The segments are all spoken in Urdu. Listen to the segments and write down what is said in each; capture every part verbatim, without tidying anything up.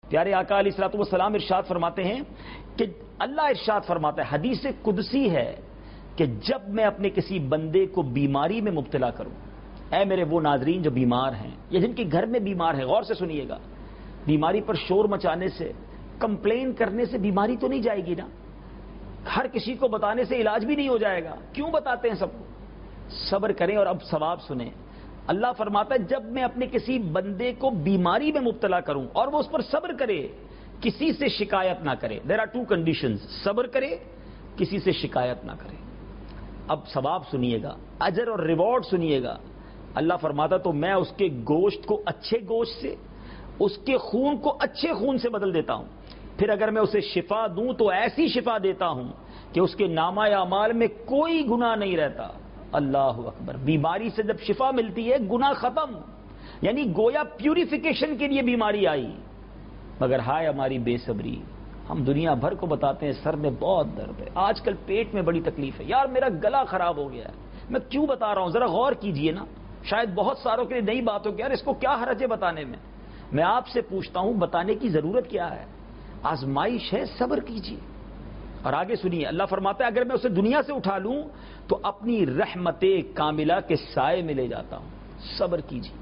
پیارے آقا علیہ الصلوۃ والسلام ارشاد فرماتے ہیں کہ اللہ ارشاد فرماتا ہے، حدیث قدسی ہے کہ جب میں اپنے کسی بندے کو بیماری میں مبتلا کروں، اے میرے وہ ناظرین جو بیمار ہیں یا جن کے گھر میں بیمار ہیں، غور سے سنیے گا، بیماری پر شور مچانے سے، کمپلین کرنے سے بیماری تو نہیں جائے گی نا، ہر کسی کو بتانے سے علاج بھی نہیں ہو جائے گا، کیوں بتاتے ہیں سب کو؟ صبر کریں اور اب ثواب سنیں۔ اللہ فرماتا ہے جب میں اپنے کسی بندے کو بیماری میں مبتلا کروں اور وہ اس پر صبر کرے، کسی سے شکایت نہ کرے، دیر آر ٹو کنڈیشنز، صبر کرے، کسی سے شکایت نہ کرے۔ اب ثواب سنیے گا، اجر اور ریوارڈ سنیے گا۔ اللہ فرماتا تو میں اس کے گوشت کو اچھے گوشت سے، اس کے خون کو اچھے خون سے بدل دیتا ہوں، پھر اگر میں اسے شفا دوں تو ایسی شفا دیتا ہوں کہ اس کے نامہ اعمال میں کوئی گناہ نہیں رہتا۔ اللہ اکبر، بیماری سے جب شفا ملتی ہے گناہ ختم، یعنی گویا پیوریفیکیشن کے لیے بیماری آئی، مگر ہائے ہماری بے صبری، ہم دنیا بھر کو بتاتے ہیں سر میں بہت درد ہے، آج کل پیٹ میں بڑی تکلیف ہے، یار میرا گلا خراب ہو گیا ہے، میں کیوں بتا رہا ہوں ذرا غور کیجئے نا، شاید بہت ساروں کے لیے نئی بات ہو کہ یار اس کو کیا حرج ہے بتانے میں، میں آپ سے پوچھتا ہوں بتانے کی ضرورت کیا ہے؟ آزمائش ہے، صبر کیجئے۔ اور آگے سنیے، اللہ فرماتا ہے اگر میں اسے دنیا سے اٹھا لوں تو اپنی رحمت کاملہ کے سائے میں لے جاتا ہوں، صبر کیجئے،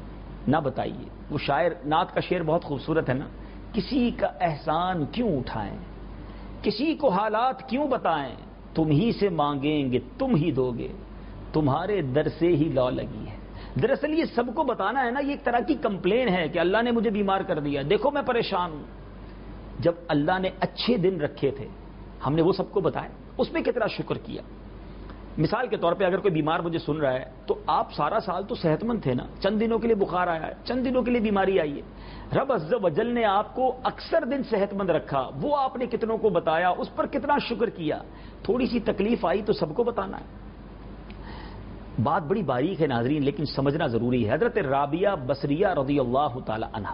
نہ بتائیے۔ وہ شاعر نعت کا شعر بہت خوبصورت ہے نا، کسی کا احسان کیوں اٹھائیں، کسی کو حالات کیوں بتائیں، تم ہی سے مانگیں گے تم ہی دو گے، تمہارے در سے ہی لو لگی ہے۔ دراصل یہ سب کو بتانا ہے نا، یہ ایک طرح کی کمپلین ہے کہ اللہ نے مجھے بیمار کر دیا، دیکھو میں پریشان ہوں۔ جب اللہ نے اچھے دن رکھے تھے ہم نے وہ سب کو بتایا، اس میں کتنا شکر کیا۔ مثال کے طور پہ اگر کوئی بیمار مجھے سن رہا ہے تو آپ سارا سال تو صحت مند تھے نا، چند دنوں کے لیے بخار آیا ہے، چند دنوں کے لیے بیماری آئی ہے، رب عز و جل نے آپ کو اکثر دن صحت مند رکھا، وہ آپ نے کتنوں کو بتایا، اس پر کتنا شکر کیا۔ تھوڑی سی تکلیف آئی تو سب کو بتانا ہے۔ بات بڑی باریک ہے ناظرین، لیکن سمجھنا ضروری ہے۔ حضرت رابعہ بصریہ رضی اللہ تعالی عنہا،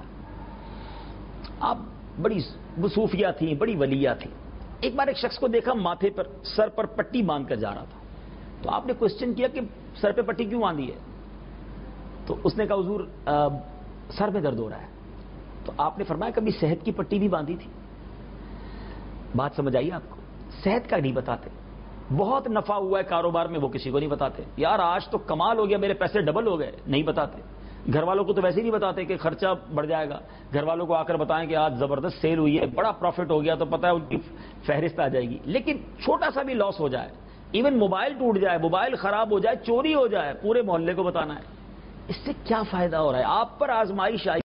آپ بڑی صوفیہ تھیں، بڑی ولیہ تھیں۔ ایک بار ایک شخص کو دیکھا ماتھے پر، سر پر پٹی باندھ کر جا رہا تھا، تو آپ نے کوشچن کیا کہ سر پہ پٹی کیوں باندھی ہے؟ تو اس نے کہا حضور سر میں درد ہو رہا ہے۔ تو آپ نے فرمایا کبھی صحت کی پٹی بھی باندھی تھی؟ بات سمجھ آئی آپ کو؟ صحت کا نہیں بتاتے، بہت نفع ہوا ہے کاروبار میں وہ کسی کو نہیں بتاتے، یار آج تو کمال ہو گیا میرے پیسے ڈبل ہو گئے، نہیں بتاتے۔ گھر والوں کو تو ویسے ہی نہیں بتاتے کہ خرچہ بڑھ جائے گا، گھر والوں کو آ کر بتائیں کہ آج زبردست سیل ہوئی ہے، بڑا پروفٹ ہو گیا، تو پتہ ہے ان کی فہرست آ جائے گی۔ لیکن چھوٹا سا بھی لاس ہو جائے، ایون موبائل ٹوٹ جائے، موبائل خراب ہو جائے، چوری ہو جائے، پورے محلے کو بتانا ہے، اس سے کیا فائدہ ہو رہا ہے؟ آپ پر آزمائش آئی